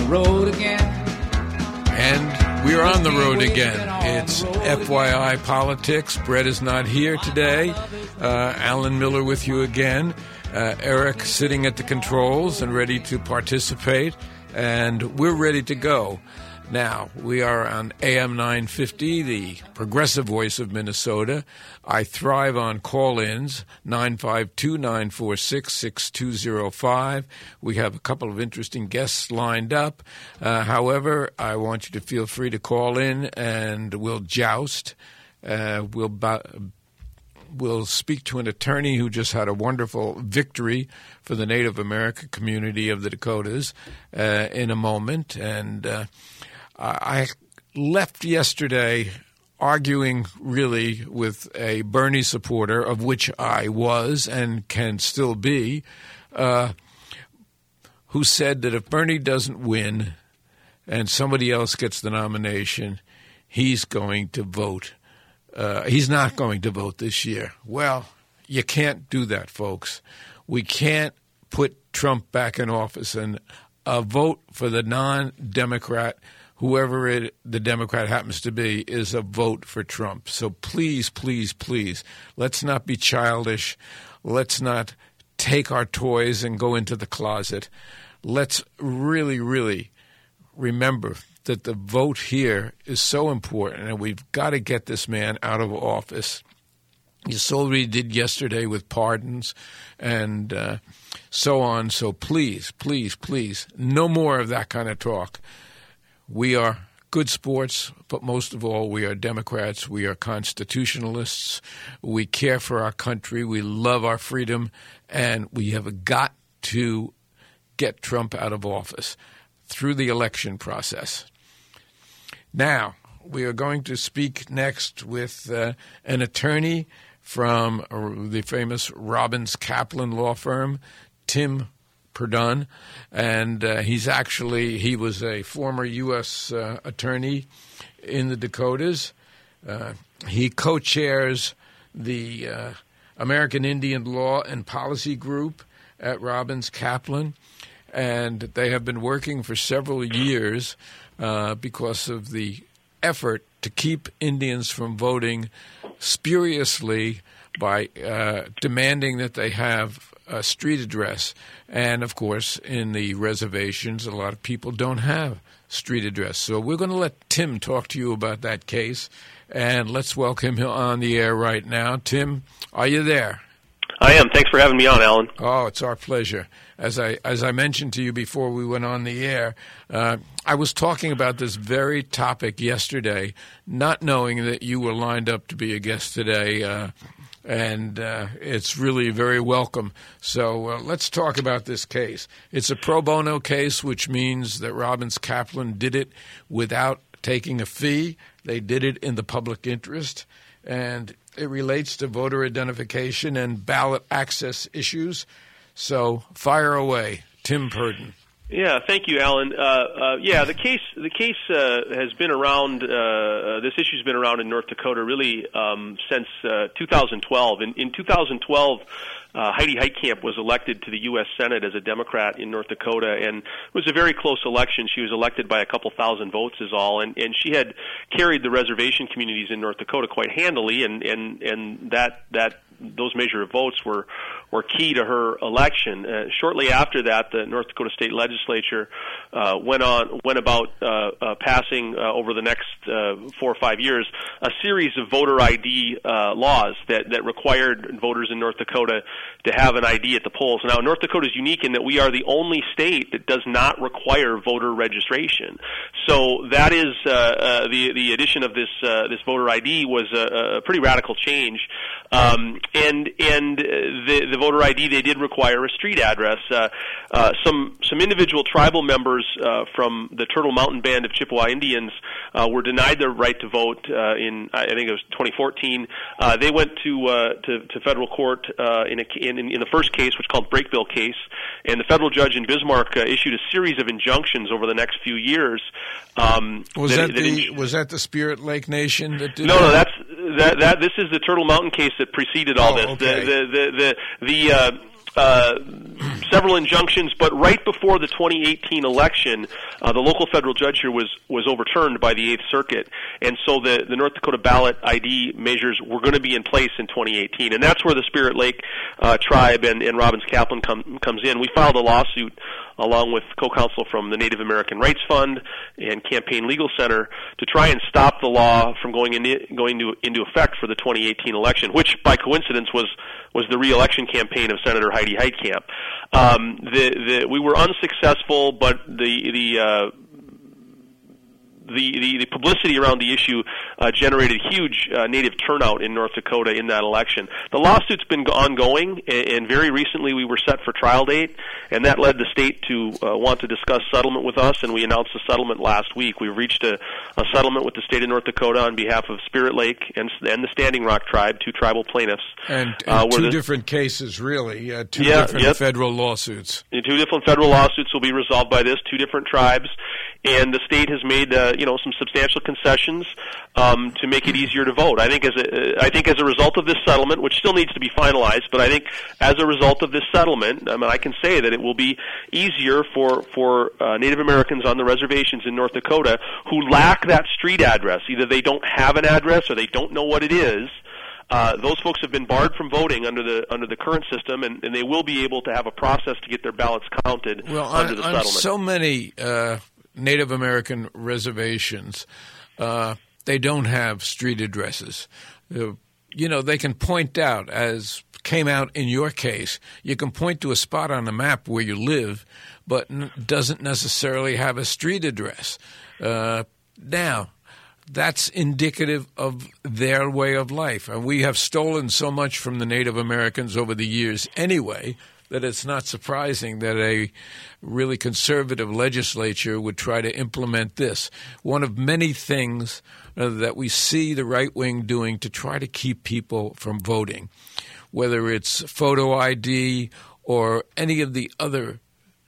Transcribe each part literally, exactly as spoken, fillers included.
road again. And we're on the road again. It's F Y I Politics. Brett is not here today. Uh, Alan Miller with you again. Uh, Eric sitting at the controls and ready to participate. And we're ready to go. Now, we are on A M nine fifty, the progressive voice of Minnesota. I thrive on call-ins, nine five two, nine four six, six two zero five. We have a couple of interesting guests lined up. Uh, however, I want you to feel free to call in, and we'll joust. Uh, we'll bu- We'll speak to an attorney who just had a wonderful victory for the Native American community of the Dakotas uh, in a moment. And uh, I left yesterday arguing really with a Bernie supporter, of which I was and can still be, uh, who said that if Bernie doesn't win and somebody else gets the nomination, he's going to vote. Uh, he's not going to vote this year. Well, you can't do that, folks. We can't put Trump back in office, and a vote for the non-Democrat, whoever it, the Democrat happens to be, is a vote for Trump. So please, please, please, let's not be childish. Let's not take our toys and go into the closet. Let's really, really remember that the vote here is so important, and we've got to get this man out of office. You saw what he did yesterday with pardons and uh, so on. So please, please, please, no more of that kind of talk. We are good sports, but most of all, we are Democrats. We are constitutionalists. We care for our country. We love our freedom, and we have got to get Trump out of office through the election process. Now, we are going to speak next with uh, an attorney from uh, the famous Robbins Kaplan law firm, Tim Purdon, and uh, he's actually, he was a former U S uh, attorney in the Dakotas. Uh, he co-chairs the uh, American Indian Law and Policy Group at Robbins Kaplan, and they have been working for several years Uh, because of the effort to keep Indians from voting spuriously by uh, demanding that they have a street address. And, of course, in the reservations, a lot of people don't have street address. So we're going to let Tim talk to you about that case, and let's welcome him on the air right now. Tim, are you there? I am. Thanks for having me on, Alan. Oh, it's our pleasure. As I as I mentioned to you before we went on the air, uh, I was talking about this very topic yesterday, not knowing that you were lined up to be a guest today, uh, and uh, it's really very welcome. So uh, let's talk about this case. It's a pro bono case, which means that Robbins Kaplan did it without taking a fee. They did it in the public interest, and it relates to voter identification and ballot access issues. So fire away, Tim Purdon. Yeah, thank you, Alan. Uh, uh, yeah, the case the case uh, has been around. Uh, this issue's been around in North Dakota really um, since uh, two thousand twelve. In, in two thousand twelve, uh, Heidi Heitkamp was elected to the U S Senate as a Democrat in North Dakota, and it was a very close election. She was elected by a couple thousand votes, is all, and, and she had carried the reservation communities in North Dakota quite handily, and and and that that. Those measure of votes were were key to her election. Uh, shortly after that, the North Dakota State Legislature uh, went on went about uh, uh, passing uh, over the next uh, four or five years a series of voter I D uh, laws that that required voters in North Dakota to have an I D at the polls. Now, North Dakota is unique in that we are the only state that does not require voter registration. So that is uh, uh, the the addition of this uh, this voter I D was a, a pretty radical change. Um, and and the, the voter I D, they did require a street address. Uh, uh, some some individual tribal members uh, from the Turtle Mountain Band of Chippewa Indians uh, were denied their right to vote uh, in I think it was twenty fourteen. Uh, they went to, uh, to to federal court uh, in, a, in in the first case, which is called Breakville case, and the federal judge in Bismarck uh, issued a series of injunctions over the next few years. Um, was that, that the that was that the Spirit Lake Nation that did no, that? No, that's that, that. This is the Turtle Mountain case that preceded all oh, this. Okay. The the the the, the uh, uh, several injunctions, but right before the twenty eighteen election, uh, the local federal judge here was, was overturned by the Eighth Circuit, and so the, the North Dakota ballot I D measures were going to be in place in twenty eighteen, and that's where the Spirit Lake uh, tribe and, and Robbins Kaplan come, comes in. We filed a lawsuit along with co-counsel from the Native American Rights Fund and Campaign Legal Center to try and stop the law from going into, going to, into effect for the twenty eighteen election, which by coincidence was was the re-election campaign of Senator Heidi Heitkamp. Um, the, the, we were unsuccessful, but the the uh, The, the, the publicity around the issue uh, generated huge uh, Native turnout in North Dakota in that election. The lawsuit's been ongoing, and, and very recently we were set for trial date, and that led the state to uh, want to discuss settlement with us, and we announced a settlement last week. We've reached a, a settlement with the state of North Dakota on behalf of Spirit Lake and, and the Standing Rock tribe, two tribal plaintiffs. And, and uh, two the, different cases, really, uh, two yeah, different yep. federal lawsuits. Two different federal lawsuits will be resolved by this, two different tribes, and the state has made uh, you know some substantial concessions um, to make it easier to vote. I think as a, I think as a result of this settlement, which still needs to be finalized, but I think as a result of this settlement, I mean, I can say that it will be easier for for uh, Native Americans on the reservations in North Dakota who lack that street address. Either they don't have an address or they don't know what it is. Uh, those folks have been barred from voting under the under the current system, and, and they will be able to have a process to get their ballots counted well, under on, the on settlement. So many uh, Native American reservations, uh, they don't have street addresses. Uh, you know, they can point out, as came out in your case, you can point to a spot on the map where you live, but n- doesn't necessarily have a street address. Uh, now, that's indicative of their way of life. And we have stolen so much from the Native Americans over the years anyway that it's not surprising that a really conservative legislature would try to implement this. One of many things uh, that we see the right wing doing to try to keep people from voting, whether it's photo I D or any of the other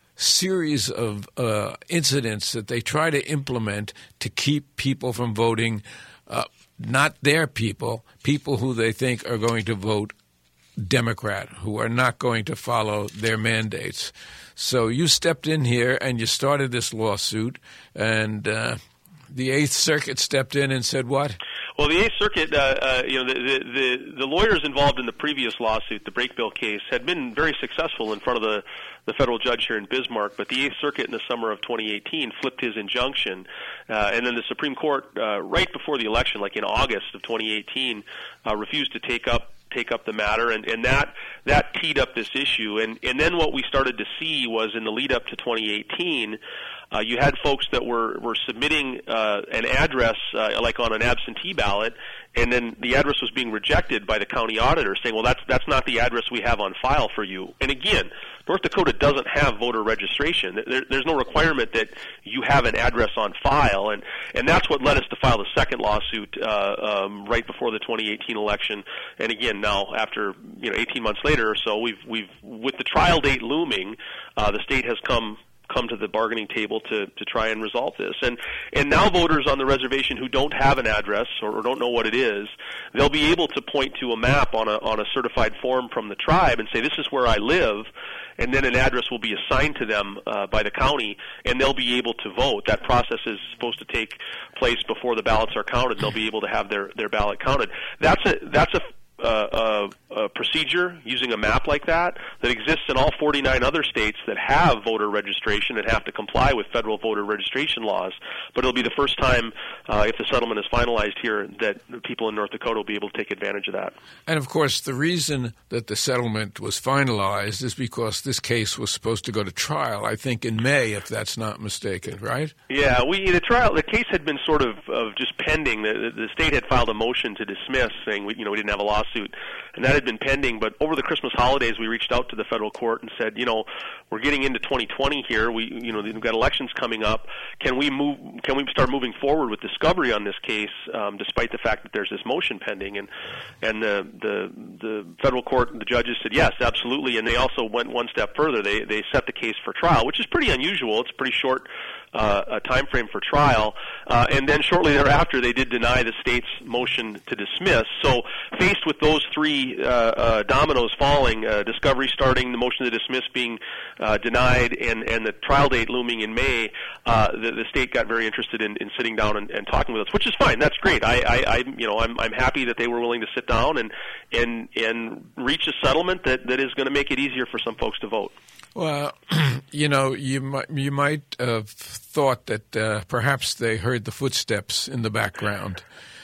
series of uh, incidents that they try to implement to keep people from voting, uh, not their people, people who they think are going to vote Democrat, who are not going to follow their mandates. So you stepped in here and you started this lawsuit, and uh, the Eighth Circuit stepped in and said what? Well, the Eighth Circuit, uh, uh, you know, the, the, the, the lawyers involved in the previous lawsuit, the Brake Bill case, had been very successful in front of the, the federal judge here in Bismarck, but the Eighth Circuit in the summer of twenty eighteen flipped his injunction, uh, and then the Supreme Court, uh, right before the election, like in August of twenty eighteen, uh, refused to take up take up the matter, and, and that that teed up this issue. And, and then what we started to see was in the lead up to twenty eighteen, uh, you had folks that were, were submitting uh, an address, uh, like on an absentee ballot, and then the address was being rejected by the county auditor, saying, well, that's that's not the address we have on file for you. And again, North Dakota doesn't have voter registration. There, there's no requirement that you have an address on file, and, and that's what led us to file the second lawsuit uh, um, right before the twenty eighteen election. And again, now after you know eighteen months later or so, we've we've with the trial date looming, uh, the state has come. come to the bargaining table to, to try and resolve this. And and now voters on the reservation who don't have an address or, or don't know what it is, they'll be able to point to a map on a on a certified form from the tribe and say, this is where I live, and then an address will be assigned to them uh, by the county, and they'll be able to vote. That process is supposed to take place before the ballots are counted. They'll be able to have their, their ballot counted. That's a that's a Uh, a, a procedure using a map like that that exists in all forty-nine other states that have voter registration and have to comply with federal voter registration laws. But it'll be the first time, uh, if the settlement is finalized here, that people in North Dakota will be able to take advantage of that. And of course, the reason that the settlement was finalized is because this case was supposed to go to trial, I think in May, if that's not mistaken, right? Yeah, we the trial the case had been sort of, of just pending. The, the state had filed a motion to dismiss, saying we, you know we didn't have a lawsuit. Suit, and that had been pending. But over the Christmas holidays, we reached out to the federal court and said, you know, we're getting into twenty twenty here. We, you know, we've got elections coming up. Can we move? Can we start moving forward with discovery on this case, um, despite the fact that there's this motion pending? And and the the the federal court, the judges said yes, absolutely. And they also went one step further. They they set the case for trial, which is pretty unusual. It's a pretty short uh, a time frame for trial. Uh, and then shortly thereafter, they did deny the state's motion to dismiss. So faced with those three uh, uh, dominoes falling, uh, discovery starting, the motion to dismiss being uh, denied, and, and the trial date looming in May, uh, the, the state got very interested in, in sitting down and, and talking with us, which is fine. That's great. I, I, I you know, I'm, I'm happy that they were willing to sit down and and and reach a settlement that, that is going to make it easier for some folks to vote. Well, you know, you might you might have thought that uh, perhaps they heard the footsteps in the background,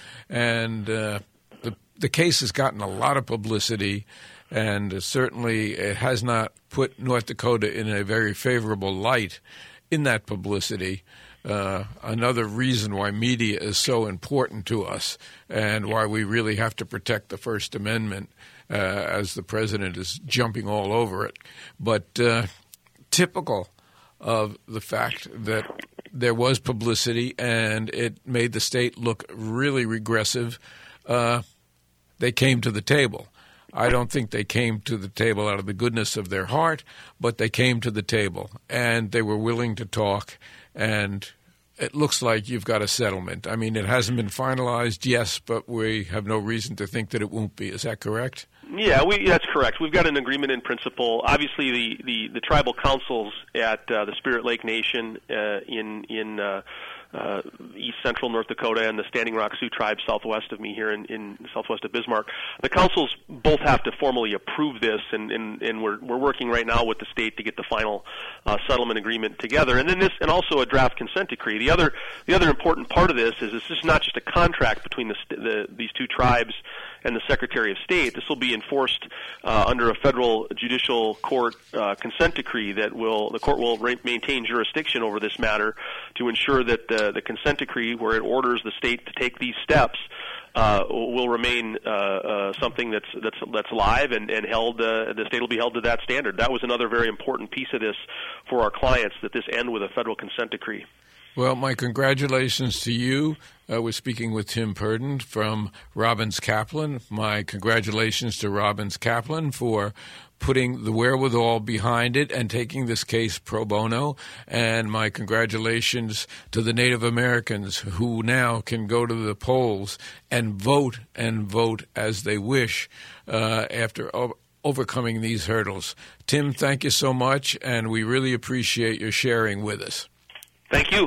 and uh, the the case has gotten a lot of publicity, and certainly it has not put North Dakota in a very favorable light in that publicity. Uh, another reason why media is so important to us and why we really have to protect the First Amendment uh, as the president is jumping all over it. But uh, typical of the fact that there was publicity and it made the state look really regressive, uh, they came to the table. I don't think they came to the table out of the goodness of their heart, but they came to the table and they were willing to talk, and it looks like you've got a settlement. I mean, it hasn't been finalized, yes, but we have no reason to think that it won't be. Is that correct? Yeah, we, that's correct. We've got an agreement in principle. Obviously, the, the, the tribal councils at uh, the Spirit Lake Nation uh, in in uh, uh, east central North Dakota and the Standing Rock Sioux tribe southwest of me here in, in southwest of Bismarck, the councils both have to formally approve this, and, and, and we're we're working right now with the state to get the final uh, settlement agreement together, and then this and also a draft consent decree. The other the other important part of this is this is not just a contract between the, the these two tribes and the Secretary of State. This will be enforced uh, under a federal judicial court uh, consent decree that will the court will re- maintain jurisdiction over this matter to ensure that the, the consent decree, where it orders the state to take these steps, uh, will remain uh, uh, something that's that's that's live and, and held. Uh, the state will be held to that standard. That was another very important piece of this for our clients, that this end with a federal consent decree. Well, my congratulations to you. Uh, we're speaking with Tim Purdon from Robbins Kaplan. My congratulations to Robbins Kaplan for putting the wherewithal behind it and taking this case pro bono. And my congratulations to the Native Americans who now can go to the polls and vote and vote as they wish uh, after o- overcoming these hurdles. Tim, thank you so much, and we really appreciate your sharing with us. Thank you.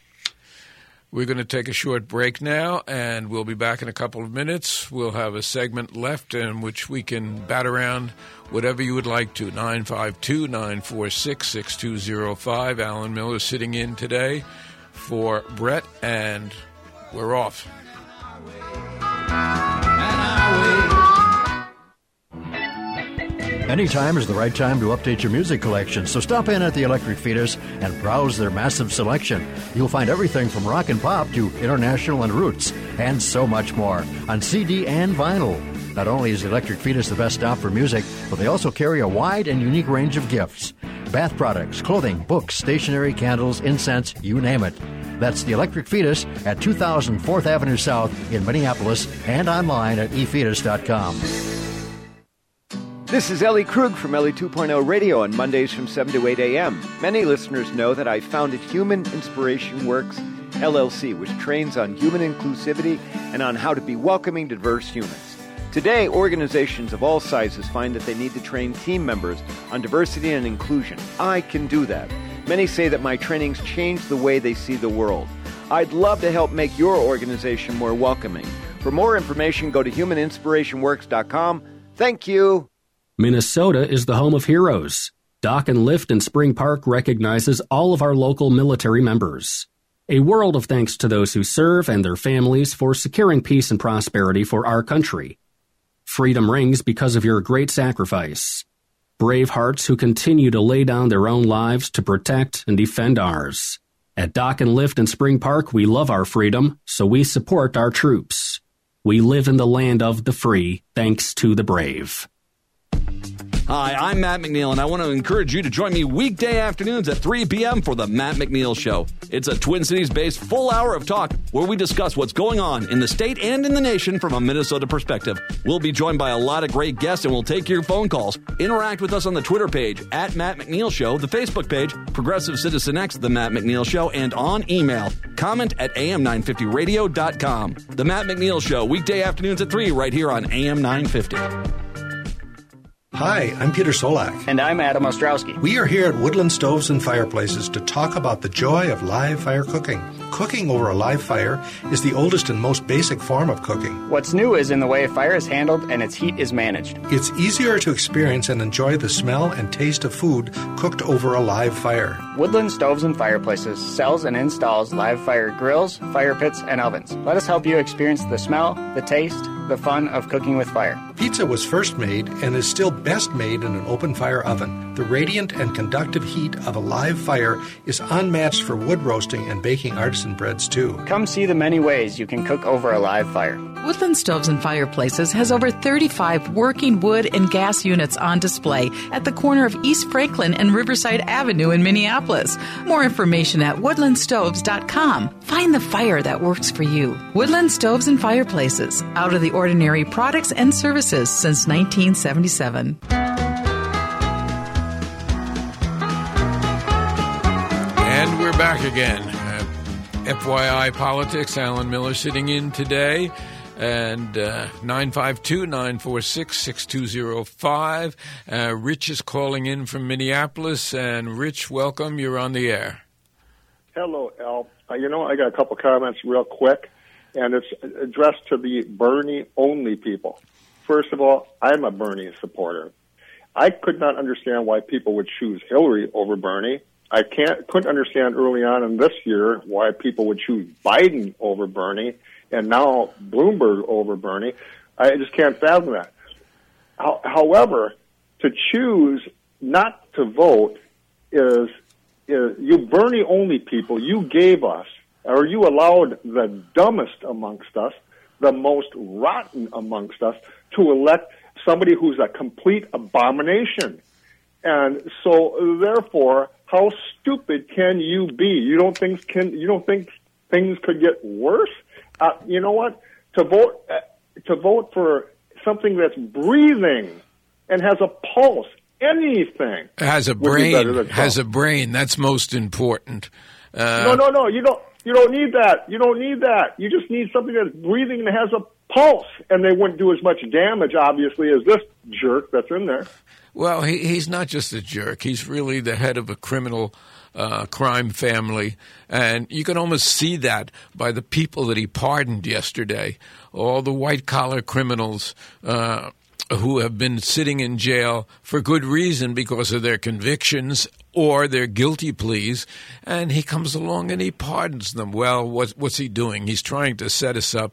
We're going to take a short break now, and we'll be back in a couple of minutes. We'll have a segment left in which we can bat around whatever you would like to. nine five two, nine four six, six two zero five. Alan Miller sitting in today for Brett, and we're off. Anytime is the right time to update your music collection, so stop in at the Electric Fetus and browse their massive selection. You'll find everything from rock and pop to international and roots, and so much more on C D and vinyl. Not only is the Electric Fetus the best stop for music, but they also carry a wide and unique range of gifts. Bath products, clothing, books, stationery, candles, incense, you name it. That's the Electric Fetus at two thousand fourth Avenue South in Minneapolis and online at e fetus dot com. This is Ellie Krug from Ellie two point oh Radio on Mondays from seven to eight a.m. Many listeners know that I founded Human Inspiration Works, L L C, which trains on human inclusivity and on how to be welcoming to diverse humans. Today, organizations of all sizes find that they need to train team members on diversity and inclusion. I can do that. Many say that my trainings change the way they see the world. I'd love to help make your organization more welcoming. For more information, go to human inspiration works dot com. Thank you. Minnesota is the home of heroes. Dock and Lift in Spring Park recognizes all of our local military members. A world of thanks to those who serve and their families for securing peace and prosperity for our country. Freedom rings because of your great sacrifice. Brave hearts who continue to lay down their own lives to protect and defend ours. At Dock and Lift in Spring Park, we love our freedom, so we support our troops. We live in the land of the free, thanks to the brave. Hi, I'm Matt McNeil, and I want to encourage you to join me weekday afternoons at three p.m. for The Matt McNeil Show. It's a Twin Cities-based full hour of talk where we discuss what's going on in the state and in the nation from a Minnesota perspective. We'll be joined by a lot of great guests, and we'll take your phone calls. Interact with us on the Twitter page, at Matt McNeil Show, the Facebook page, Progressive Citizen X, The Matt McNeil Show, and on email. Comment at A M nine fifty radio dot com. The Matt McNeil Show, weekday afternoons at three, right here on A M nine fifty. Hi, I'm Peter Solak. And I'm Adam Ostrowski. We are here at Woodland Stoves and Fireplaces to talk about the joy of live fire cooking. Cooking over a live fire is the oldest and most basic form of cooking. What's new is in the way fire is handled and its heat is managed. It's easier to experience and enjoy the smell and taste of food cooked over a live fire. Woodland Stoves and Fireplaces sells and installs live fire grills, fire pits, and ovens. Let us help you experience the smell, the taste, the fun of cooking with fire. Pizza was first made and is still best made in an open fire oven. The radiant and conductive heat of a live fire is unmatched for wood roasting and baking artisan breads too. Come see the many ways you can cook over a live fire. Woodland Stoves and Fireplaces has over thirty-five working wood and gas units on display at the corner of East Franklin and Riverside Avenue in Minneapolis. More information at woodland stoves dot com. Find the fire that works for you. Woodland Stoves and Fireplaces, out of the ordinary products and services since nineteen seventy-seven. And we're back again. Uh, F Y I Politics, Alan Miller sitting in today. And uh, nine five two, nine four six, six two zero five. Uh, Rich is calling in from Minneapolis. And Rich, welcome. You're on the air. Hello, Al. Uh, you know, I got a couple comments real quick, and it's addressed to the Bernie-only people. First of all, I'm a Bernie supporter. I could not understand why people would choose Hillary over Bernie. I can't couldn't understand early on in this year why people would choose Biden over Bernie, and now Bloomberg over Bernie. I just can't fathom that. How, however, to choose not to vote is, is you Bernie-only people, you gave us, or you allowed the dumbest amongst us, the most rotten amongst us, to elect somebody who's a complete abomination. And so, therefore, how stupid can you be? You don't think can you don't think things could get worse? Uh, you know what? To vote uh, to vote for something that's breathing and has a pulse, anything has a brain. Has a brain. That's most important. Uh, no, no, no. You don't. You don't need that. You don't need that. You just need something that's breathing and has a pulse, and they wouldn't do as much damage, obviously, as this jerk that's in there. Well, he, he's not just a jerk. He's really the head of a criminal uh, crime family. And you can almost see that by the people that he pardoned yesterday. All the white-collar criminals uh, who have been sitting in jail for good reason because of their convictions or their guilty pleas. And he comes along and he pardons them. Well, what, what's he doing? He's trying to set us up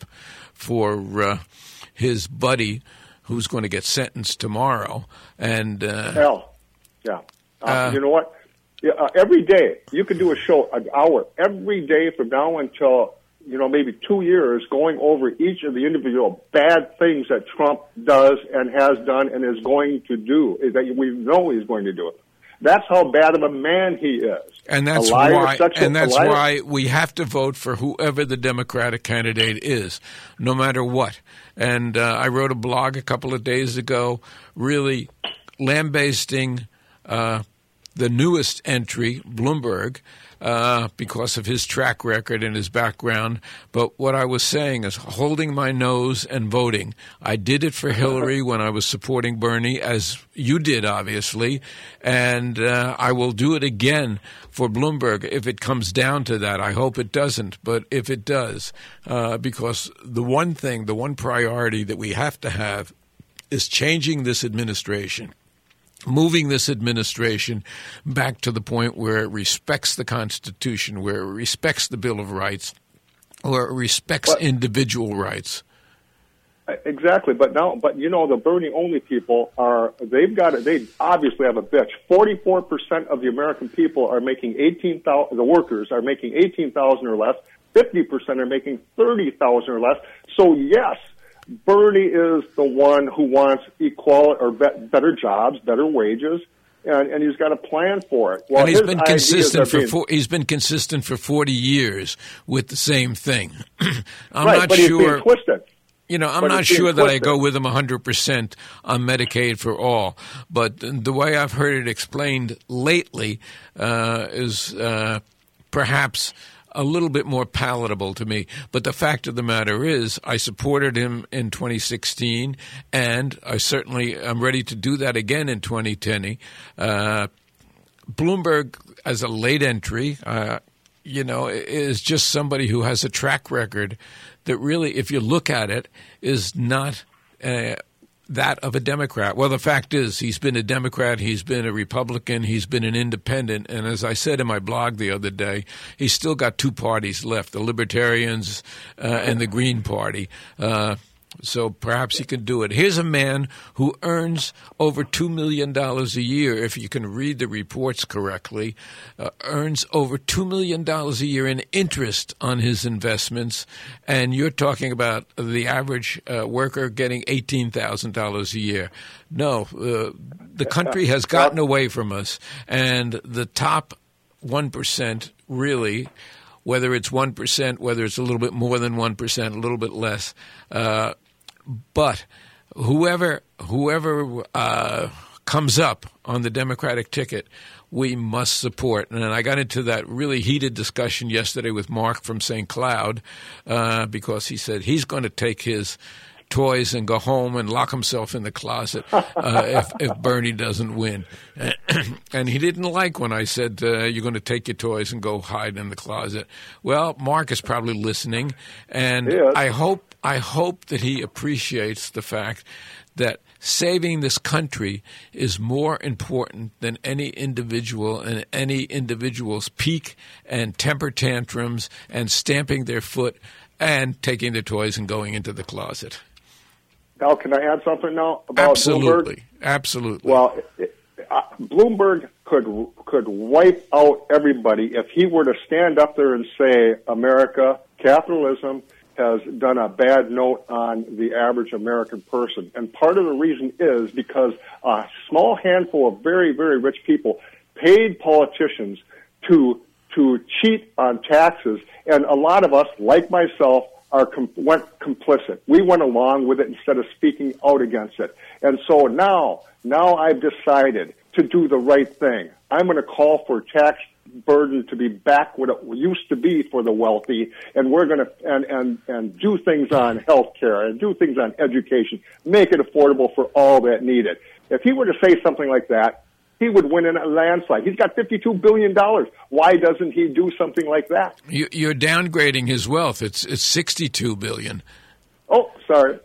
for uh, his buddy who's going to get sentenced tomorrow. And uh, hell, yeah. Uh, uh, you know what? Yeah, uh, every day you can do a show, an hour, every day from now until, you know, maybe two years, going over each of the individual bad things that Trump does and has done and is going to do. Is that we know he's going to do it. That's how bad of a man he is. And that's liar, why sexual, and that's why we have to vote for whoever the Democratic candidate is, no matter what. And uh, I wrote a blog a couple of days ago really lambasting uh, the newest entry, Bloomberg, uh, because of his track record and his background. But what I was saying is holding my nose and voting. I did it for Hillary when I was supporting Bernie, as you did, obviously, and uh, I will do it again for Bloomberg if it comes down to that. I hope it doesn't, but if it does, uh, because the one thing, the one priority that we have to have is changing this administration. Moving this administration back to the point where it respects the Constitution, where it respects the Bill of Rights, where it respects but, individual rights. Exactly, but now, but you know, the Bernie-only people are, they've got it, they obviously have a bitch. forty-four percent of the American people are making eighteen thousand, the workers are making eighteen thousand or less, fifty percent are making thirty thousand or less. So yes, Bernie is the one who wants equal or be- better jobs, better wages, and, and he's got a plan for it. Well, and he's his been ideas consistent are for being, four, he's been consistent for forty years with the same thing. I'm right, not but sure. He's being twisted. You know, I'm But not it's being sure that I twisted. go with him one hundred percent on Medicaid for all, but the way I've heard it explained lately uh, is uh, perhaps a little bit more palatable to me. But the fact of the matter is I supported him in twenty sixteen, and I certainly am ready to do that again in twenty ten. Uh, Bloomberg, as a late entry, uh, you know, is just somebody who has a track record that really, if you look at it, is not uh, that of a Democrat. Well, the fact is he's been a Democrat, he's been a Republican, he's been an independent, and as I said in my blog the other day, he's still got two parties left, the Libertarians uh, and the Green Party. Uh, so perhaps he can do it. Here's a man who earns over two million dollars a year, if you can read the reports correctly, uh, earns over two million dollars a year in interest on his investments, and you're talking about the average uh, worker getting eighteen thousand dollars a year. No, uh, the country has gotten away from us, and the top one percent really, whether it's one percent, whether it's a little bit more than one percent, a little bit less, uh, but whoever whoever uh, comes up on the Democratic ticket, we must support. And I got into that really heated discussion yesterday with Mark from Saint Cloud uh, because he said he's going to take his toys and go home and lock himself in the closet uh, if, if Bernie doesn't win. And he didn't like when I said, uh, you're going to take your toys and go hide in the closet. Well, Mark is probably listening, and Yes. I hope I hope that he appreciates the fact that saving this country is more important than any individual and any individual's peak and temper tantrums and stamping their foot and taking their toys and going into the closet. Now, can I add something now about Absolutely. Bloomberg? Absolutely. Well, it, uh, Bloomberg could could wipe out everybody if he were to stand up there and say, America, capitalism has done a bad note on the average American person. And part of the reason is because a small handful of very, very rich people paid politicians to to cheat on taxes, and a lot of us, like myself, are com- went complicit. We went along with it instead of speaking out against it. And so now, now I've decided to do the right thing. I'm going to call for tax burden to be back what it used to be for the wealthy, and we're going to and, and, and do things on health care and do things on education, make it affordable for all that need it. If he were to say something like that, he would win in a landslide. He's got fifty-two billion dollars. Why doesn't he do something like that? You, you're downgrading his wealth. It's it's sixty-two billion dollars. Oh, sorry.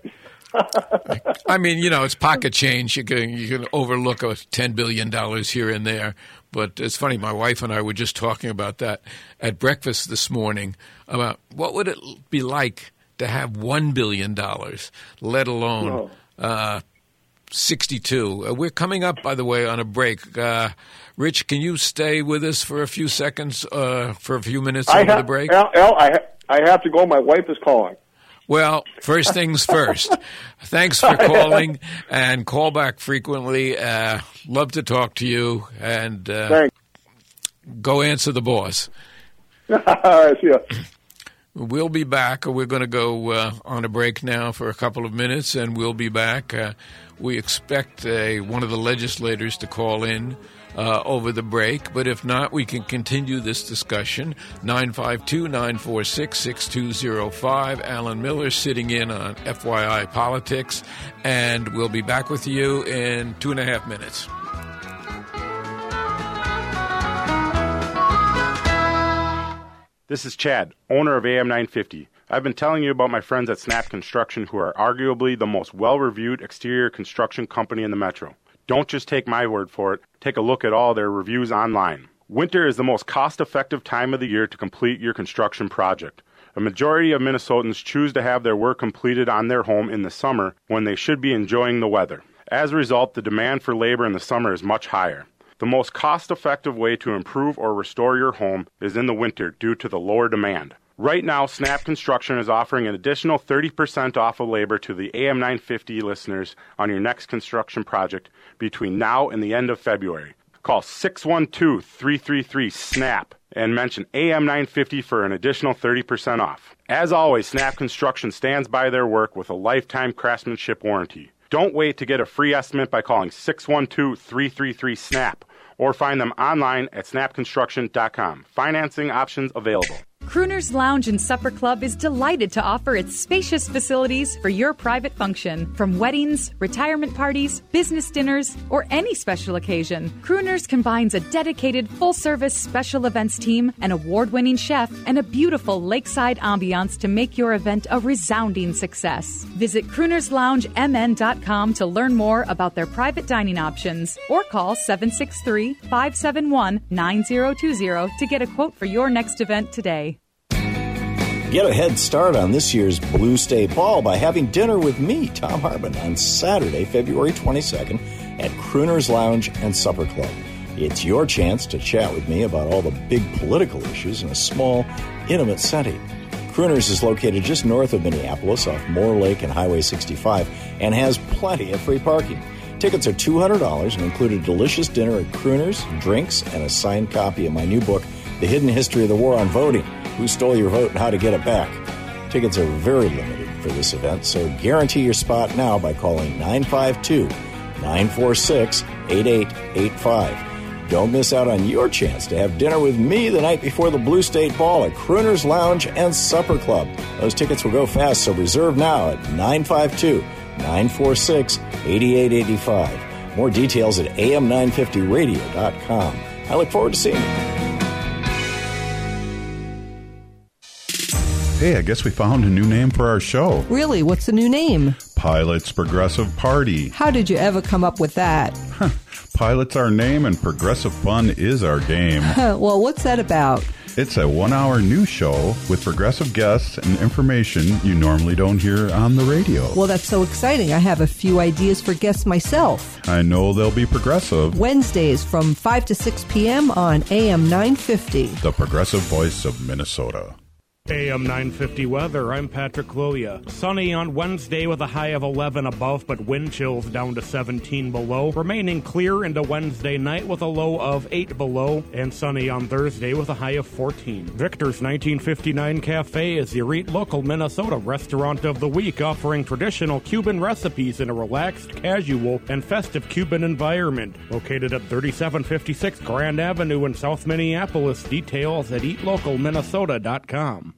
I mean, you know, it's pocket change. You can you can overlook a ten billion dollars here and there. But it's funny, my wife and I were just talking about that at breakfast this morning, about what would it be like to have one billion dollars, let alone oh. uh, sixty-two. Uh, we're coming up, by the way, on a break. Uh, Rich, can you stay with us for a few seconds, uh, for a few minutes I over ha- the break? Al, Al I, ha- I have to go. My wife is calling. Well, first things first. Thanks for calling, and call back frequently. Uh, love to talk to you, and uh, go answer the boss. All right, see ya. We'll be back. We're going to go uh, on a break now for a couple of minutes, and we'll be back. Uh, we expect uh, one of the legislators to call in Uh, over the break, but if not, we can continue this discussion. nine five two, nine four six, six two zero five. Alan Miller sitting in on F Y I Politics, and we'll be back with you in two and a half minutes. This is Chad, owner of A M nine fifty. I've been telling you about my friends at Snap Construction, who are arguably the most well-reviewed exterior construction company in the metro. Don't just take my word for it. Take a look at all their reviews online. Winter is the most cost-effective time of the year to complete your construction project. A majority of Minnesotans choose to have their work completed on their home in the summer when they should be enjoying the weather. As a result, the demand for labor in the summer is much higher. The most cost-effective way to improve or restore your home is in the winter due to the lower demand. Right now, Snap Construction is offering an additional thirty percent off of labor to the A M nine fifty listeners on your next construction project between now and the end of February. Call six one two, three three three, SNAP and mention A M nine fifty for an additional thirty percent off. As always, Snap Construction stands by their work with a lifetime craftsmanship warranty. Don't wait to get a free estimate by calling six one two, three three three, SNAP or find them online at snap construction dot com. Financing options available. Crooner's Lounge and Supper Club is delighted to offer its spacious facilities for your private function. From weddings, retirement parties, business dinners, or any special occasion, Crooner's combines a dedicated full-service special events team, an award-winning chef, and a beautiful lakeside ambiance to make your event a resounding success. Visit crooners lounge m n dot com to learn more about their private dining options, or call seven six three, five seven one, nine zero two zero to get a quote for your next event today. Get a head start on this year's Blue State Ball by having dinner with me, Tom Harbin, on Saturday, February twenty-second at Crooner's Lounge and Supper Club. It's your chance to chat with me about all the big political issues in a small, intimate setting. Crooner's is located just north of Minneapolis off Moore Lake and Highway sixty-five and has plenty of free parking. Tickets are two hundred dollars and include a delicious dinner at Crooner's, drinks, and a signed copy of my new book, The Hidden History of the War on Voting, Who Stole Your Vote and How to Get It Back. Tickets are very limited for this event, so guarantee your spot now by calling nine five two, nine four six, eight eight eight five. Don't miss out on your chance to have dinner with me the night before the Blue State Ball at Crooner's Lounge and Supper Club. Those tickets will go fast, so reserve now at nine five two, nine four six, eight eight eight five. More details at a m nine fifty radio dot com. I look forward to seeing you. Hey, I guess we found a new name for our show. Really? What's the new name? Pilot's Progressive Party. How did you ever come up with that? Pilot's our name and Progressive Fun is our game. Well, what's that about? It's a one-hour news show with progressive guests and information you normally don't hear on the radio. Well, that's so exciting. I have a few ideas for guests myself. I know they'll be progressive. Wednesdays from five to six p.m. on A M nine fifty. The progressive voice of Minnesota. A M nine fifty weather, I'm Patrick Loya. Sunny on Wednesday with a high of eleven above, but wind chills down to seventeen below. Remaining clear into Wednesday night with a low of eight below. And sunny on Thursday with a high of fourteen. Victor's nineteen fifty-nine Cafe is the elite local Minnesota restaurant of the week, offering traditional Cuban recipes in a relaxed, casual, and festive Cuban environment. Located at thirty-seven fifty-six Grand Avenue in South Minneapolis. Details at eat local minnesota dot com.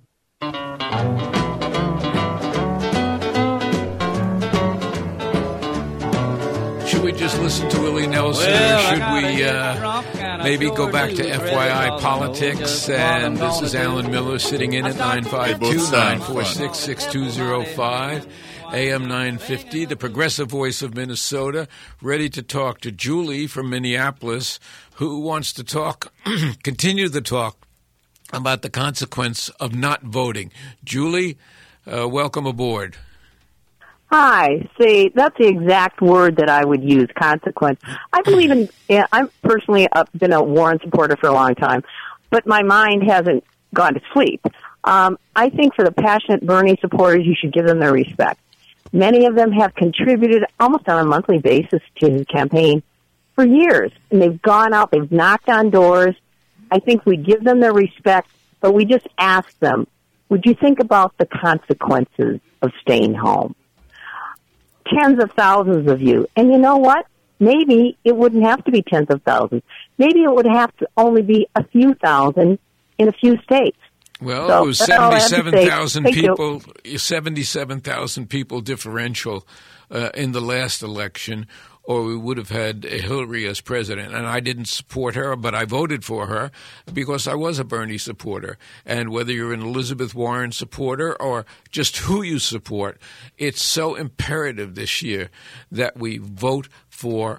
Should we just listen to Willie Nelson, well, or should we uh, maybe go back to F Y I politics? And this is Alan Miller sitting in at nine five two, nine four six, six two zero five. A M nine fifty, the progressive voice of Minnesota, ready to talk to Julie from Minneapolis, who wants to talk, continue the talk about the consequence of not voting. Julie, uh, welcome aboard. Hi. See, that's the exact word that I would use, consequence. I believe in, yeah, I'm personally uh, been a Warren supporter for a long time, but my mind hasn't gone to sleep. Um, I think for the passionate Bernie supporters, you should give them their respect. Many of them have contributed almost on a monthly basis to his campaign for years, and they've gone out, they've knocked on doors. I think we give them their respect, but we just ask them, would you think about the consequences of staying home? Tens of thousands of you. And you know what? Maybe it wouldn't have to be tens of thousands. Maybe it would have to only be a few thousand in a few states. Well, so it was seventy-seven thousand people, seventy-seven thousand people differential uh, in the last election, or we would have had Hillary as president. And I didn't support her, but I voted for her because I was a Bernie supporter. And whether you're an Elizabeth Warren supporter or just who you support, it's so imperative this year that we vote for,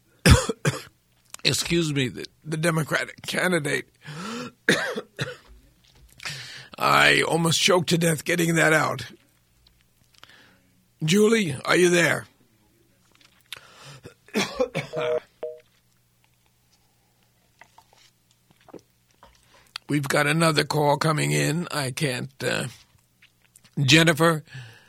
excuse me, the, the Democratic candidate. I almost choked to death getting that out. Julie, are you there? we've got another call coming in. I can't. Uh, Jennifer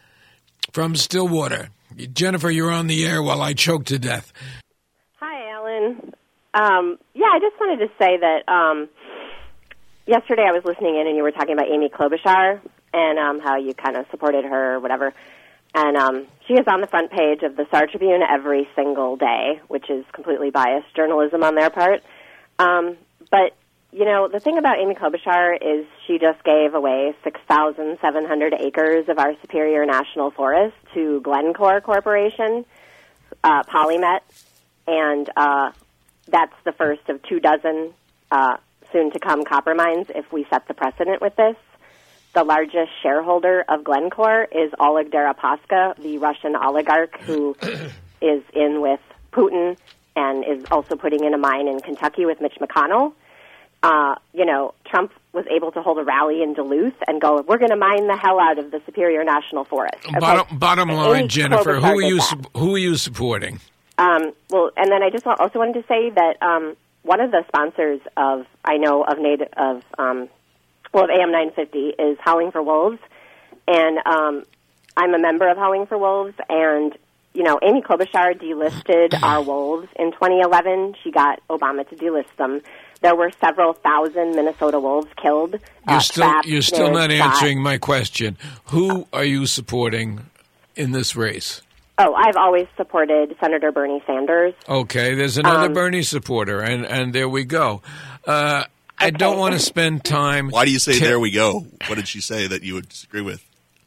from Stillwater. Jennifer, you're on the air while I choke to death. Hi, Alan. Um, yeah, I just wanted to say that um, yesterday I was listening in and you were talking about Amy Klobuchar and um, how you kind of supported her or whatever. And um, she is on the front page of the Star Tribune every single day, which is completely biased journalism on their part. Um, but, you know, the thing about Amy Klobuchar is she just gave away six thousand seven hundred acres of our Superior National Forest to Glencore Corporation, uh, Polymet, and uh, that's the first of two dozen uh, soon-to-come copper mines if we set the precedent with this. The largest shareholder of Glencore is Oleg Deripaska, the Russian oligarch who is in with Putin and is also putting in a mine in Kentucky with Mitch McConnell. Uh, you know, Trump was able to hold a rally in Duluth and go, we're going to mine the hell out of the Superior National Forest. Okay? Bottom, bottom line, Amy Jennifer, Klobuchar who are you did su- who are you supporting? Um, well, and then I just also wanted to say that um, one of the sponsors of, I know, of native of um, well, of A M nine fifty is Howling for Wolves, and um, I'm a member of Howling for Wolves, and, you know, Amy Klobuchar delisted our wolves in twenty eleven. She got Obama to delist them. There were several thousand Minnesota wolves killed. You're uh, still trapped, you're still snared, not shot. answering my question. Who are you supporting in this race? Oh, I've always supported Senator Bernie Sanders. Okay, there's another Um, Bernie supporter, and, and there we go. Uh, I don't want to spend time. Why do you say t- there we go? What did she say that you would disagree with?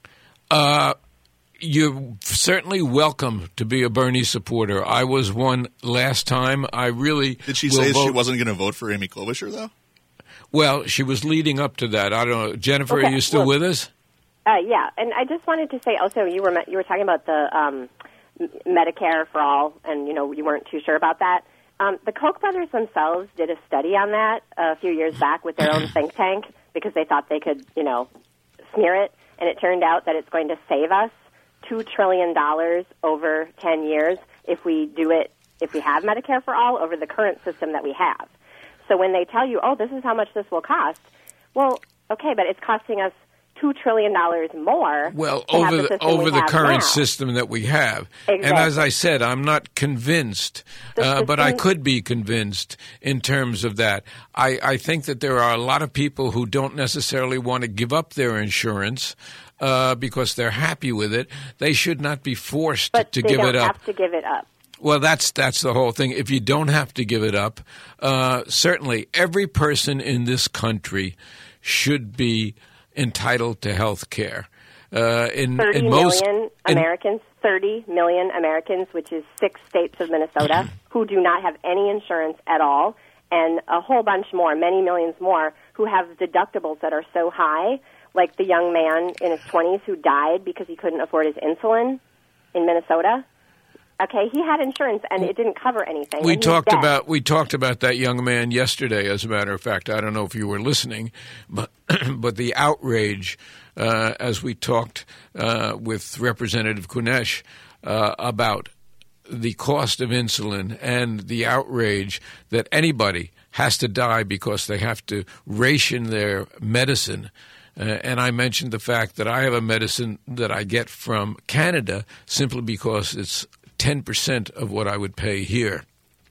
Uh, you're certainly welcome to be a Bernie supporter. I was one last time. I really Did she will say vote. she wasn't going to vote for Amy Klobuchar, though? Well, she was leading up to that. I don't know. Jennifer, Okay, are you still well- with us? Uh, yeah, and I just wanted to say also you were you were talking about the um, M- Medicare for all, and you know you weren't too sure about that. Um, the Koch brothers themselves did a study on that a few years back with their own think tank because they thought they could, you know, smear it, and it turned out that it's going to save us two trillion dollars over ten years if we do it if we have Medicare for all over the current system that we have. So when they tell you, oh, this is how much this will cost, well, okay, but it's costing us two trillion dollars more. Well, to have over the, the, system over we the have current now. system that we have. And Exactly. as I said, I'm not convinced, The uh, but I system- could be convinced in terms of that. I, I think that there are a lot of people who don't necessarily want to give up their insurance uh, because they're happy with it. They should not be forced But to they give don't it up. have to give it up. Well, that's that's the whole thing. If you don't have to give it up, uh, certainly every person in this country should be entitled to health care. Uh, in, thirty in most, million in- Americans, thirty million Americans, which is six states of Minnesota, who do not have any insurance at all, and a whole bunch more, many millions more, who have deductibles that are so high, like the young man in his twenties who died because he couldn't afford his insulin in Minnesota. Okay, he had insurance and it didn't cover anything. We and he's talked dead. about we talked about that young man yesterday. As a matter of fact, I don't know if you were listening, but but the outrage uh, as we talked uh, with Representative Kunesh uh, about the cost of insulin and the outrage that anybody has to die because they have to ration their medicine. Uh, and I mentioned the fact that I have a medicine that I get from Canada simply because it's ten percent of what I would pay here.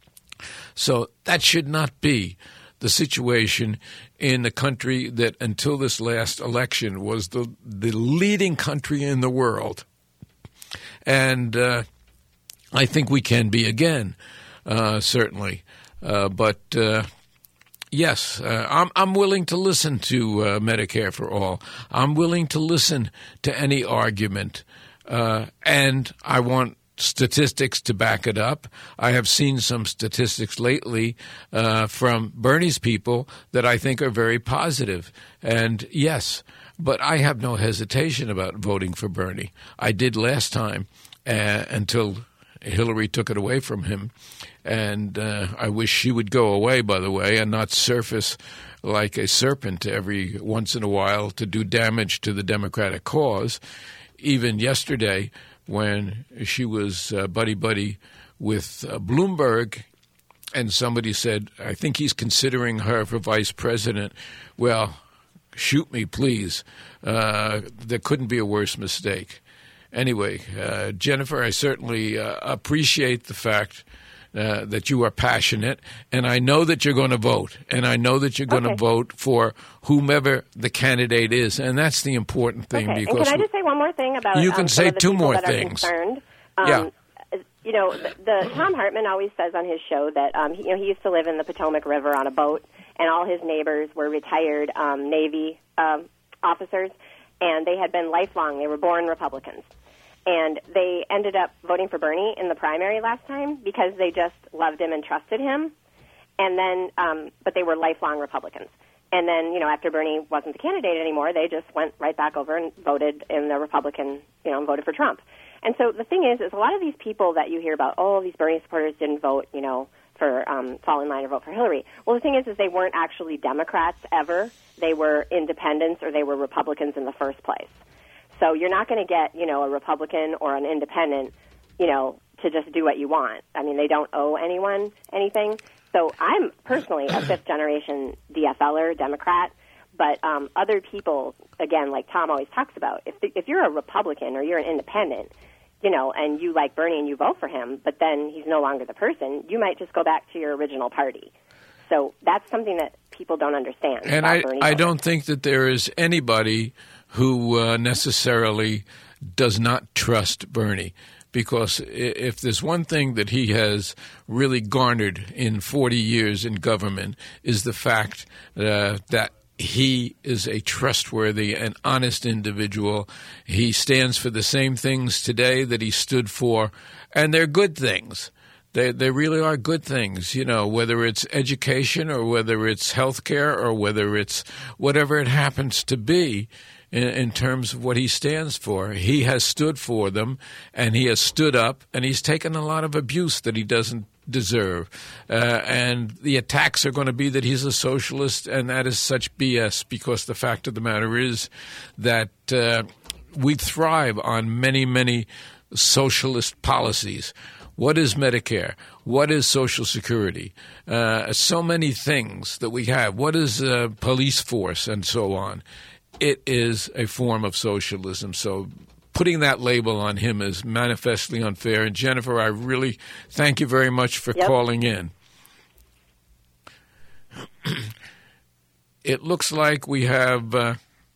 So that should not be the situation in the country that until this last election was the, the leading country in the world. And uh, I think we can be again, uh, certainly. Uh, but uh, yes, uh, I'm, I'm willing to listen to uh, Medicare for All. I'm willing to listen to any argument. Uh, and I want statistics to back it up. I have seen some statistics lately uh, from Bernie's people that I think are very positive. And yes, but I have no hesitation about voting for Bernie. I did last time uh, until Hillary took it away from him. And uh, I wish she would go away, by the way, and not surface like a serpent every once in a while to do damage to the Democratic cause. Even yesterday, when she was uh, buddy-buddy with uh, Bloomberg and somebody said, I think he's considering her for vice president. Well, shoot me, please. Uh, there couldn't be a worse mistake. Anyway, uh, Jennifer, I certainly uh, appreciate the fact uh, that you are passionate, and I know that you're going to vote, and I know that you're going to Okay. vote for whomever the candidate is, and that's the important thing. Okay. And Because can I just say one more thing about You um, can some say of the two people more that things. Are concerned? Um, Yeah. You know, the, the Tom Hartman always says on his show that um, he, you know, he used to live in the Potomac River on a boat, and all his neighbors were retired um, Navy um, officers, and they had been lifelong. They were born Republicans. And they ended up voting for Bernie in the primary last time because they just loved him and trusted him. And then, um, but they were lifelong Republicans. And then, you know, after Bernie wasn't the candidate anymore, they just went right back over and voted in the Republican, you know, and voted for Trump. And so the thing is, is a lot of these people that you hear about, oh, these Bernie supporters didn't vote, you know, for um, fall in line or vote for Hillary. Well, the thing is, is they weren't actually Democrats ever. They were independents or they were Republicans in the first place. So you're not going to get, you know, a Republican or an independent, you know, to just do what you want. I mean, they don't owe anyone anything. So I'm personally a fifth-generation D F L er, Democrat, but um, other people, again, like Tom always talks about, if the, if you're a Republican or you're an independent, you know, and you like Bernie and you vote for him, but then he's no longer the person, you might just go back to your original party. So that's something that people don't understand. And about I, Bernie I voters. don't think that there is anybody who uh, necessarily does not trust Bernie, because i- if there's one thing that he has really garnered in forty years in government is the fact uh, that he is a trustworthy and honest individual. He stands for the same things today that he stood for, and they're good things. They they really are good things, you know, whether it's education or whether it's healthcare or whether it's whatever it happens to be in, in terms of what he stands for. He has stood for them, and he has stood up, and he's taken a lot of abuse that he doesn't deserve. Uh, and the attacks are going to be that he's a socialist, and that is such B S, because the fact of the matter is that uh, we thrive on many, many socialist policies. What is Medicare? What is Social Security? Uh, so many things that we have. What is uh, police force and so on? It is a form of socialism. So putting that label on him is manifestly unfair. And Jennifer, I really thank you very much for Yep. calling in. It looks like we have uh,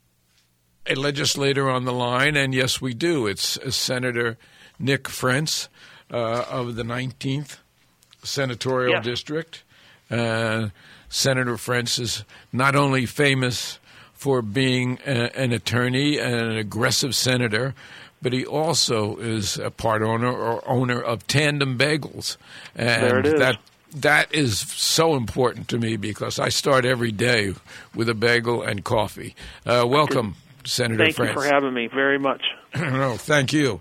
a legislator on the line, and yes, we do. It's uh, Senator Nick Frentz uh, of the nineteenth Senatorial Yes. District. Uh, Senator Frentz is not only famous for being a, an attorney and an aggressive senator, but he also is a part owner or owner of Tandem Bagels. And There it is. that that is so important to me because I start every day with a bagel and coffee. Uh, welcome, Senator Thank Frentz. you for having me very much. No, thank you.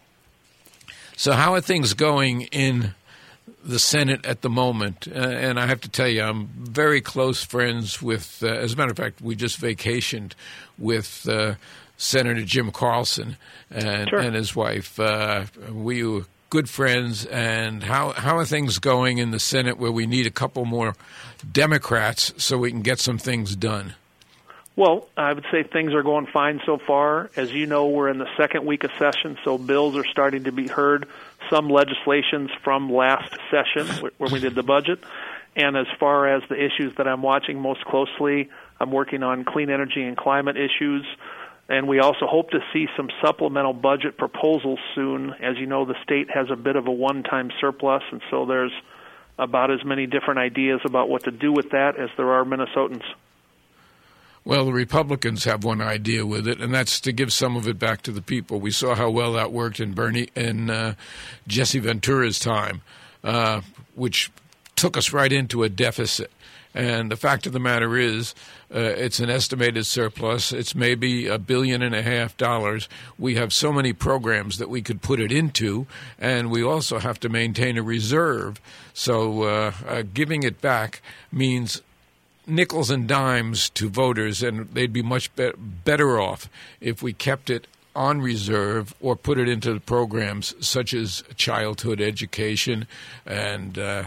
So how are things going in the Senate at the moment? Uh, and I have to tell you, I'm very close friends with, uh, as a matter of fact, we just vacationed with uh, Senator Jim Carlson and, Sure. and his wife. Uh, we were good friends. And how, how are things going in the Senate where we need a couple more Democrats so we can get some things done? Well, I would say things are going fine so far. As you know, we're in the second week of session, so bills are starting to be heard. Some legislations from last session wh- when we did the budget. And as far as the issues that I'm watching most closely, I'm working on clean energy and climate issues. And we also hope to see some supplemental budget proposals soon. As you know, the state has a bit of a one-time surplus, and so there's about as many different ideas about what to do with that as there are Minnesotans. Well, the Republicans have one idea with it, and that's to give some of it back to the people. We saw how well that worked in Bernie in uh, Jesse Ventura's time, uh, which took us right into a deficit. And the fact of the matter is, uh, it's an estimated surplus. It's maybe a billion and a half dollars. We have so many programs that we could put it into, and we also have to maintain a reserve. So uh, uh, giving it back means nickels and dimes to voters, and they'd be much be- better off if we kept it on reserve or put it into programs such as childhood education and uh,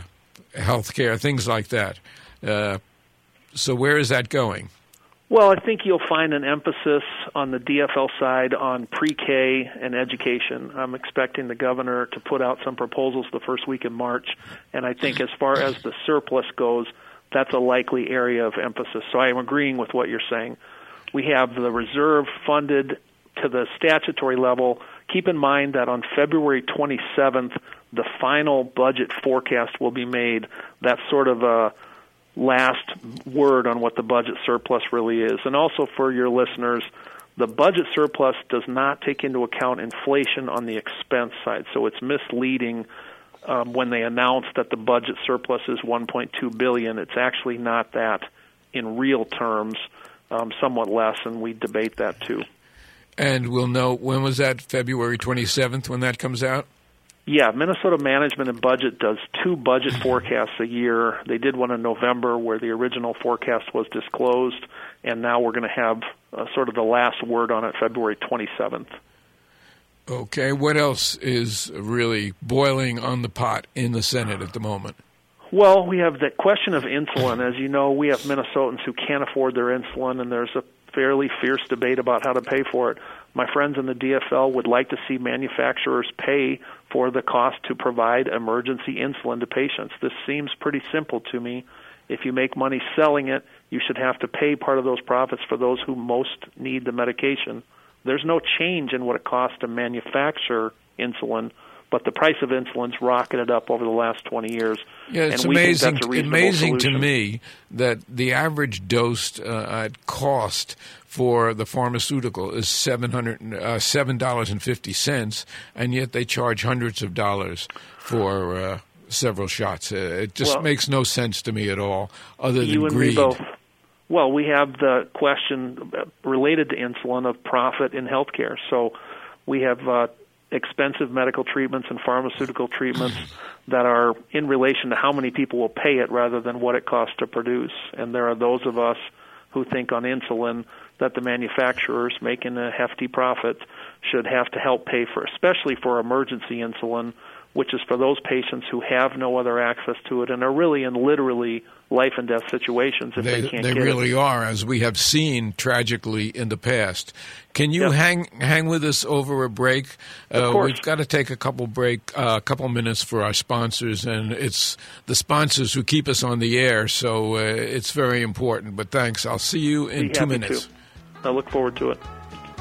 health care, things like that. Uh, so where is that going? Well, I think you'll find an emphasis on the D F L side on pre-K and education. I'm expecting the governor to put out some proposals the first week in March, and I think as far as the surplus goes, that's a likely area of emphasis. So I am agreeing with what you're saying. We have the reserve funded to the statutory level. Keep in mind that on February twenty-seventh, the final budget forecast will be made. That's sort of a last word on what the budget surplus really is. And also for your listeners, the budget surplus does not take into account inflation on the expense side. So it's misleading um, when they announce that the budget surplus is one point two billion dollars. It's actually not that in real terms, um, somewhat less, and we debate that too. And we'll know, when was that, February twenty-seventh, when that comes out? Yeah, Minnesota Management and Budget does two budget forecasts a year. They did one in November where the original forecast was disclosed, and now we're going to have uh, sort of the last word on it February twenty-seventh. Okay, what else is really boiling on the pot in the Senate at the moment? Well, we have the question of insulin. As you know, we have Minnesotans who can't afford their insulin, and there's a fairly fierce debate about how to pay for it. My friends in the D F L would like to see manufacturers pay for the cost to provide emergency insulin to patients. This seems pretty simple to me. If you make money selling it, you should have to pay part of those profits for those who most need the medication. There's no change in what it costs to manufacture insulin, but the price of insulin's rocketed up over the last twenty years. Yeah, it's and we amazing, think that's a reasonable amazing solution. to me that the average dose uh, cost for the pharmaceutical is seven hundred uh, seven dollars and fifty cents, and yet they charge hundreds of dollars for uh, several shots. Uh, it just Well, makes no sense to me at all, other than you and greed. me both. Well, we have the question related to insulin of profit in healthcare. So we have uh, expensive medical treatments and pharmaceutical treatments that are in relation to how many people will pay it rather than what it costs to produce. And there are those of us who think on insulin that the manufacturers making a hefty profit should have to help pay for, especially for emergency insulin, which is for those patients who have no other access to it and are really in literally life and death situations if they, They, can't they get really it. are, as we have seen tragically in the past. Can you Yep. hang hang with us over a break? Of Uh, course. we've got to take a couple break, a uh, couple minutes for our sponsors, and it's the sponsors who keep us on the air, so uh, it's very important. But thanks. I'll see you in Be two happy minutes. to. I look forward to it.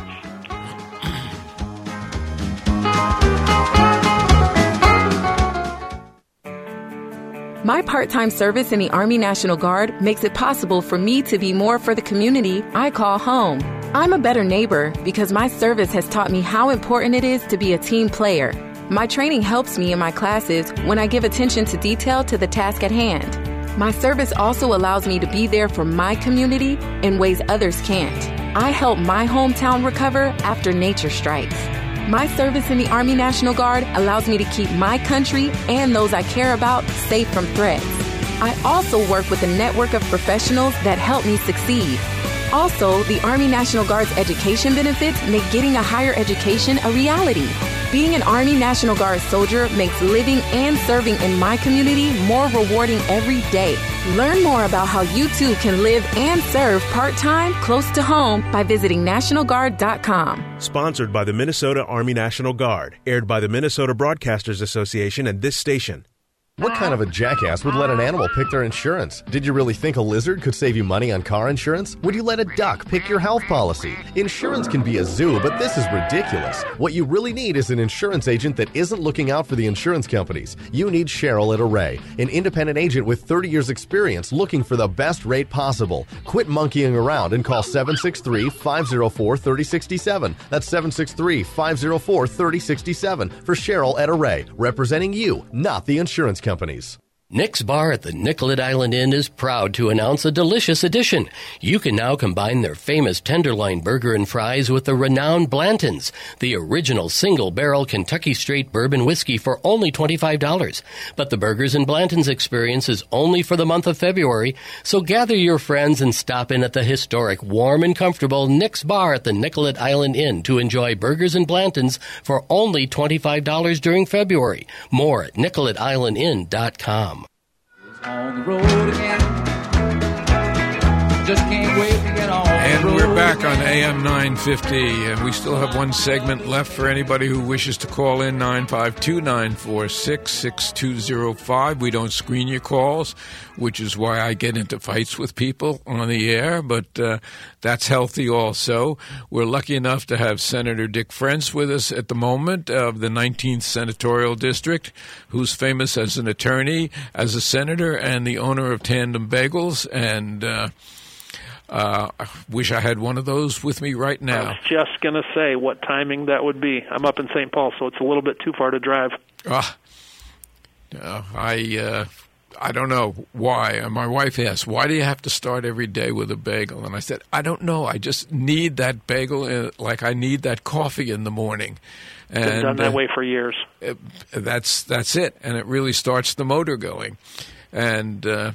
My part-time service in the Army National Guard makes it possible for me to be more for the community I call home. I'm a better neighbor because my service has taught me how important it is to be a team player. My training helps me in my classes when I give attention to detail to the task at hand. My service also allows me to be there for my community in ways others can't. I help my hometown recover after nature strikes. My service in the Army National Guard allows me to keep my country and those I care about safe from threats. I also work with a network of professionals that help me succeed. Also, the Army National Guard's education benefits make getting a higher education a reality. Being an Army National Guard soldier makes living and serving in my community more rewarding every day. Learn more about how you too can live and serve part-time close to home by visiting National Guard dot com. Sponsored by the Minnesota Army National Guard. Aired by the Minnesota Broadcasters Association and this station. What kind of a jackass would let an animal pick their insurance? Did you really think a lizard could save you money on car insurance? Would you let a duck pick your health policy? Insurance can be a zoo, but this is ridiculous. What you really need is an insurance agent that isn't looking out for the insurance companies. You need Cheryl at Array, an independent agent with thirty years experience looking for the best rate possible. Quit monkeying around and call seven six three, five zero four, three zero six seven. That's seven six three, five zero four, three zero six seven for Cheryl at Array, representing you, not the insurance companies. Nick's Bar at the Nicollet Island Inn is proud to announce a delicious addition. You can now combine their famous tenderloin burger and fries with the renowned Blanton's, the original single-barrel Kentucky Straight bourbon whiskey for only twenty-five dollars. But the Burgers and Blanton's experience is only for the month of February, so gather your friends and stop in at the historic, warm and comfortable Nick's Bar at the Nicollet Island Inn to enjoy Burgers and Blanton's for only twenty-five dollars during February. More at nicollet island inn dot com. On the road again. Just can't wait to get on And the road we're back on again. A M nine fifty, and we still have one segment left for anybody who wishes to call in, nine five two, nine four six, six two zero five. We don't screen your calls, which is why I get into fights with people on the air, but uh, that's healthy also. We're lucky enough to have Senator Dick Frentz with us at the moment of the nineteenth Senatorial District, who's famous as an attorney, as a senator, and the owner of Tandem Bagels, and uh, Uh, I wish I had one of those with me right I now. was just going to say what timing that would be. I'm up in Saint Paul, so it's a little bit too far to drive. Ah, uh, I uh, I don't know why. And my wife asked, why do you have to start every day with a bagel? And I said, I don't know. I just need that bagel uh, like I need that coffee in the morning. And Been done that uh, way for years. uh, that's, that's it. And it really starts the motor going. And uh,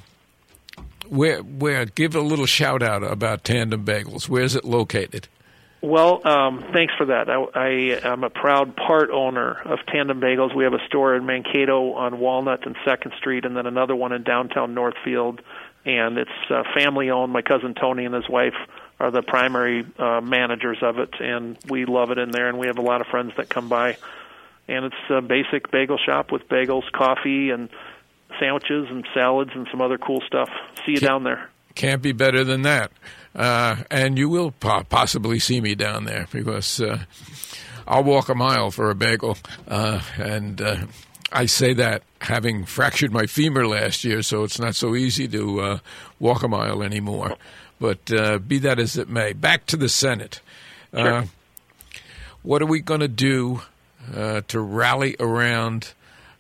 where, where, give a little shout out about Tandem Bagels. Where's it located? Well, um, thanks for that. I, I am a proud part owner of Tandem Bagels. We have a store in Mankato on Walnut and second Street, and then another one in downtown Northfield. And it's uh, family-owned. My cousin Tony and his wife are the primary uh, managers of it, and we love it in there, and we have a lot of friends that come by. And it's a basic bagel shop with bagels, coffee, and sandwiches and salads and some other cool stuff. See you Can't, down there. Can't be better than that. Uh, and you will po- possibly see me down there because uh, I'll walk a mile for a bagel. Uh, and uh, I say that having fractured my femur last year, so it's not so easy to uh, walk a mile anymore. But uh, be that as it may, back to the Senate. Sure. Uh, what are we going to do uh, to rally around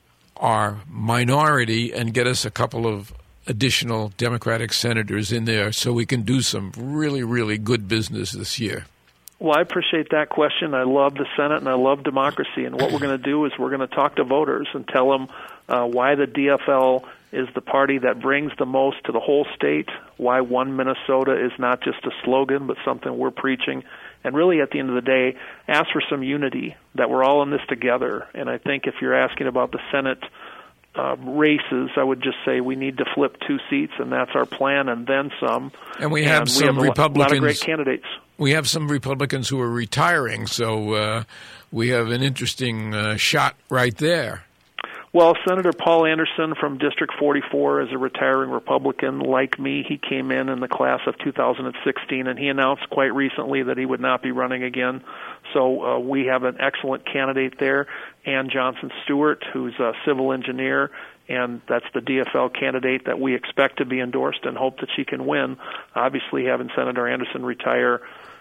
our minority and get us a couple of additional Democratic senators in there so we can do some really, really good business this year? Well, I appreciate that question. I love the Senate and I love democracy. And what we're going to do is we're going to talk to voters and tell them uh, why the D F L is the party that brings the most to the whole state, why One Minnesota is not just a slogan but something we're preaching. And really, at the end of the day, ask for some unity, that we're all in this together. And I think if you're asking about the Senate uh, races, I would just say we need to flip two seats, and that's our plan, and then some. And we have and some we have a Republicans. lot of great candidates. We have some Republicans who are retiring, so uh, we have an interesting uh, shot right there. Well, Senator Paul Anderson from District forty-four is a retiring Republican. Like me, he came in in the class of two thousand sixteen, and he announced quite recently that he would not be running again. So uh, we have an excellent candidate there, Ann Johnson Stewart, who's a civil engineer, and that's the D F L candidate that we expect to be endorsed and hope that she can win. Obviously, having Senator Anderson retire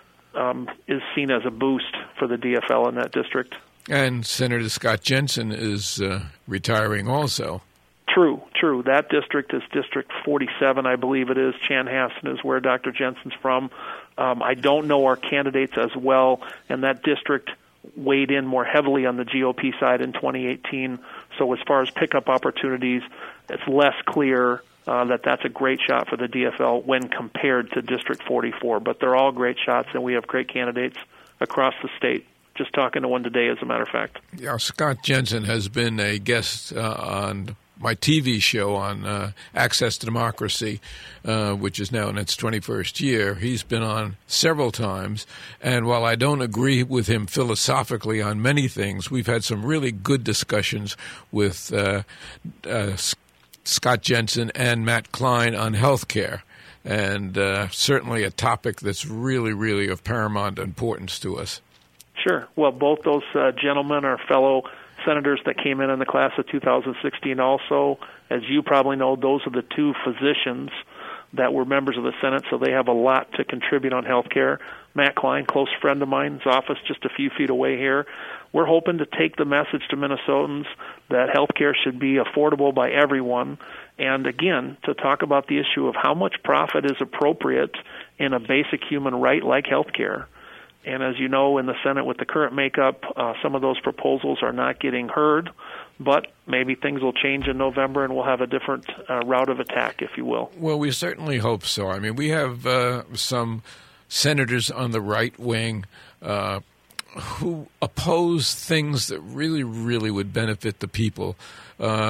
um, is seen as a boost for the D F L in that district. And Senator Scott Jensen is uh, retiring also. True, true. That district is District forty-seven, I believe it is. Chanhassen is where Doctor Jensen's from. Um, I don't know our candidates as well, and that district weighed in more heavily on the G O P side in twenty eighteen. So as far as pickup opportunities, it's less clear uh, that that's a great shot for the D F L when compared to District forty-four. But they're all great shots, and we have great candidates across the state. Just talking to one today, as a matter of fact. Yeah, Scott Jensen has been a guest uh, on my T V show on uh, Access to Democracy, uh, which is now in its twenty-first year. He's been on several times, and while I don't agree with him philosophically on many things, we've had some really good discussions with uh, uh, Scott Jensen and Matt Klein on health care, and uh, certainly a topic that's really, really of paramount importance to us. Sure. Well, both those uh, gentlemen are fellow senators that came in in the class of two thousand sixteen also. As you probably know, those are the two physicians that were members of the Senate, so they have a lot to contribute on health care. Matt Klein, close friend of mine's office just a few feet away here. We're hoping to take the message to Minnesotans that health care should be affordable by everyone, and again, to talk about the issue of how much profit is appropriate in a basic human right like health care. And as you know, in the Senate with the current makeup, uh, some of those proposals are not getting heard, but maybe things will change in November and we'll have a different uh, route of attack, if you will. Well, we certainly hope so. I mean, we have uh, some senators on the right wing uh, who oppose things that really, really would benefit the people. Uh,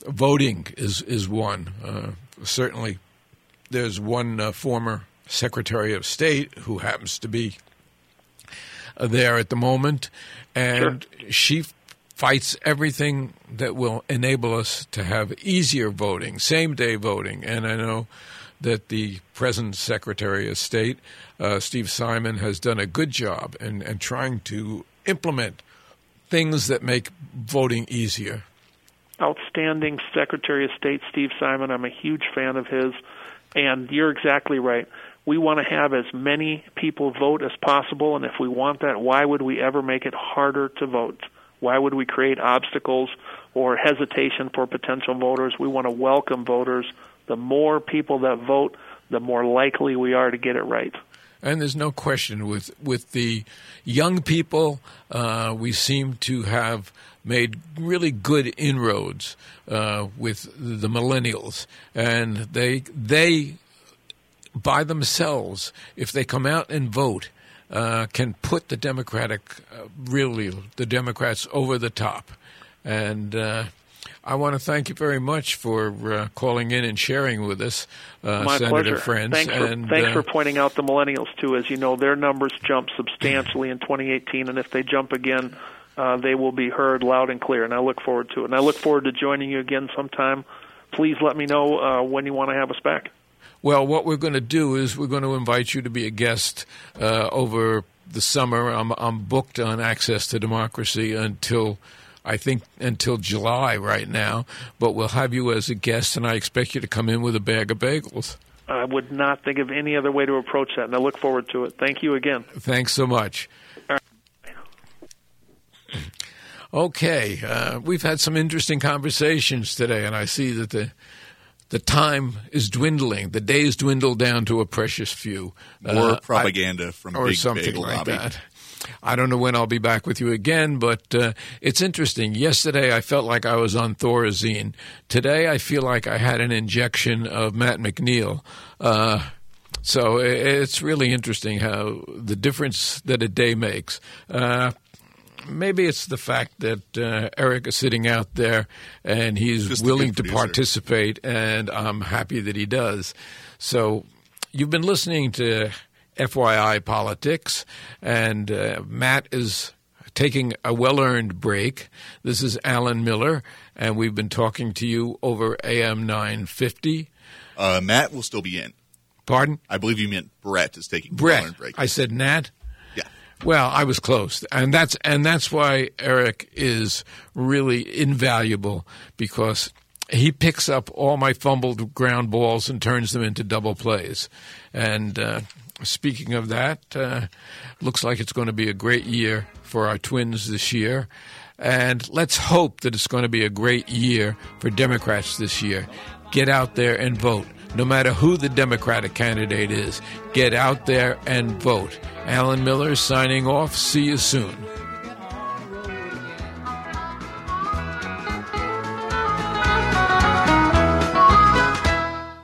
voting is, is one. Uh, certainly there's one uh, former Secretary of State who happens to be uh, there at the moment, and sure. she fights everything that will enable us to have easier voting, same-day voting. And I know that the present Secretary of State, uh, Steve Simon, has done a good job in, in trying to implement things that make voting easier. Outstanding Secretary of State Steve Simon. I'm a huge fan of his. And you're exactly right. We want to have as many people vote as possible. And if we want that, why would we ever make it harder to vote? Why would we create obstacles or hesitation for potential voters? We want to welcome voters. The more people that vote, the more likely we are to get it right. And there's no question with with the young people, uh, we seem to have made really good inroads uh, with the millennials, and they they by themselves, if they come out and vote, uh, can put the Democratic, uh, really the Democrats over the top. And uh, I want to thank you very much for uh, calling in and sharing with us, uh, My Senator pleasure. Friends. Thanks, for, and, thanks uh, for pointing out the millennials, too. As you know, their numbers jumped substantially in twenty eighteen, and if they jump again, uh, they will be heard loud and clear, and I look forward to it. And I look forward to joining you again sometime. Please let me know uh, when you want to have us back. Well, what we're going to do is we're going to invite you to be a guest uh, over the summer. I'm, I'm booked on Access to Democracy until, I think, until July right now. But we'll have you as a guest, and I expect you to come in with a bag of bagels. I would not think of any other way to approach that, and I look forward to it. Thank you again. Thanks so much. All right. Okay, uh, we've had some interesting conversations today, and I see that the the time is dwindling. The days dwindle down to a precious few. More uh, propaganda I, from or Big something Bagel like Lobby. that. I don't know when I'll be back with you again, but uh, it's interesting. Yesterday I felt like I was on Thorazine. Today I feel like I had an injection of Matt McNeil. Uh, so it's really interesting how the difference that a day makes. Uh, maybe it's the fact that uh, Eric is sitting out there and he's Just a willing good to producer. participate, and I'm happy that he does. So you've been listening to F Y I Politics, and uh, Matt is taking a well-earned break. This is Alan Miller, and we've been talking to you over A M nine fifty. Uh, Matt will still be in. Pardon? I believe you meant Brett is taking Brett. a break. I said Nat? Yeah. Well, I was close, and that's and that's why Eric is really invaluable, because he picks up all my fumbled ground balls and turns them into double plays. And uh, speaking of that, uh, looks like it's going to be a great year for our Twins this year. And let's hope that it's going to be a great year for Democrats this year. Get out there and vote. No matter who the Democratic candidate is, get out there and vote. Alan Miller signing off. See you soon.